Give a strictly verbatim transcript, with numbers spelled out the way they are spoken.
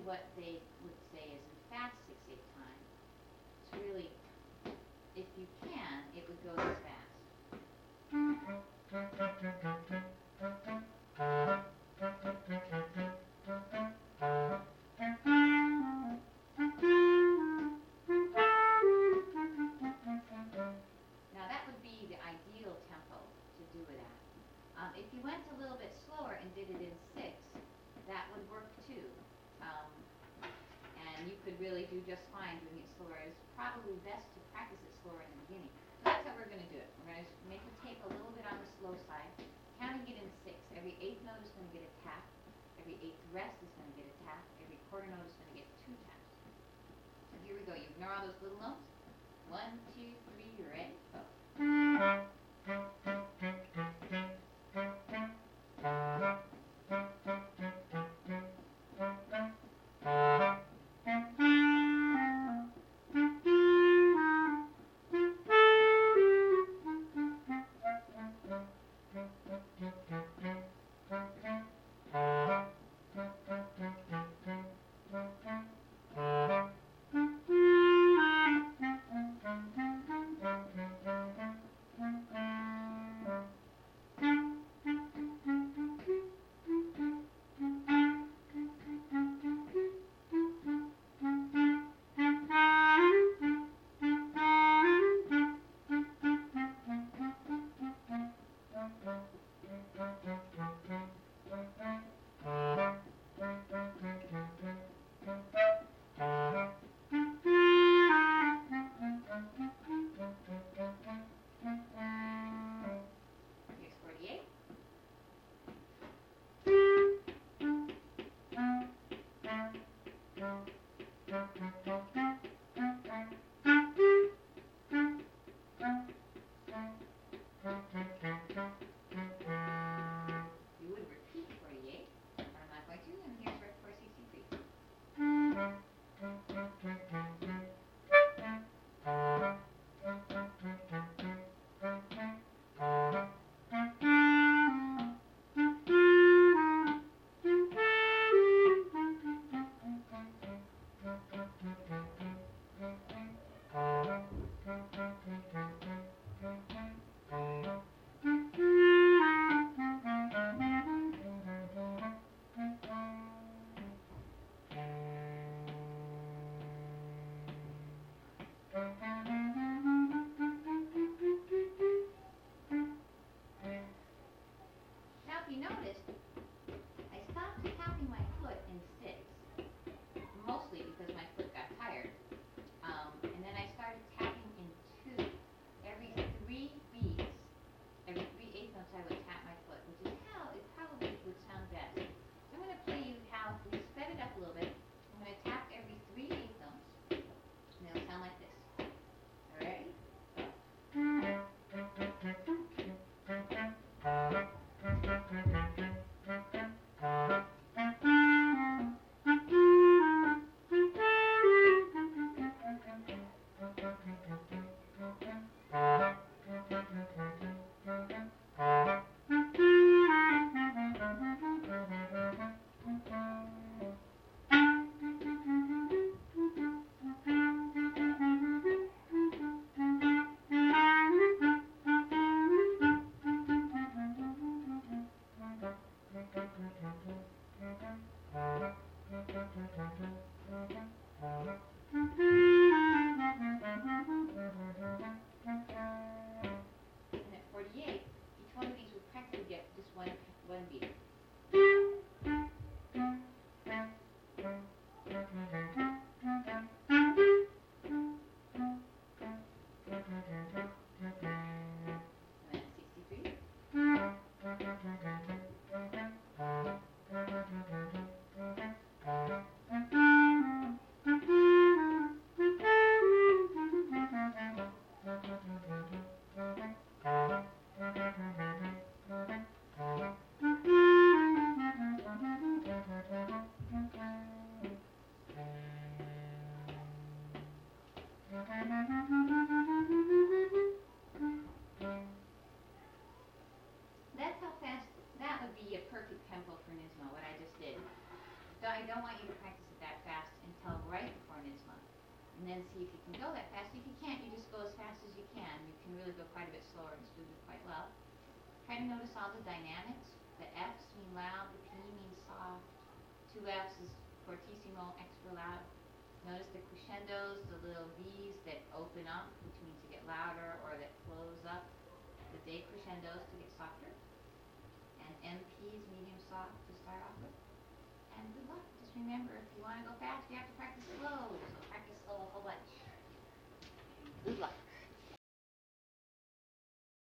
what they would say is in fast six eight time. It's really, if you can, it would go this fast. Now that would be the ideal tempo to do it at. Um, if you went a little bit slower and did it in six, that would work too. Um, and you could really do just fine doing it slower. It's probably best to practice it slower in the beginning. So that's how we're going to do it. We're going to make the tape a little bit on the slow side, counting it in six. Every eighth note is going to get a tap. Every eighth rest is going to get a tap. Every quarter note is going to get two taps. So here we go. You ignore all those little notes. One, two, three, you're ready? Go. Here's forty-eight. You would repeat forty-eight, but I'm not going to, and here's rep for C C three. Now if you noticed, I stopped tapping my foot in six, mostly because my foot got tired. Um, and then I started tapping in two. Every three beats, every three eighth notes I would tap my foot, which is how it probably would sound best. So I'm going to play you how, we sped it up a little bit. I'm going to tap every three eighth notes, and it'll sound like this. All right? then see if you can go that fast. If you can't, you just go as fast as you can. You can really go quite a bit slower and still do quite well. Try to notice all the dynamics. The F's mean loud, the P means soft. Two F's is fortissimo, extra loud. Notice the crescendos, the little V's that open up, which means to get louder, or that close up. The decrescendos to get softer. And M P's medium soft to start off with. And good luck. Just remember, if you want to go fast, you have to practice slow. So practice slow a whole bunch. Good luck.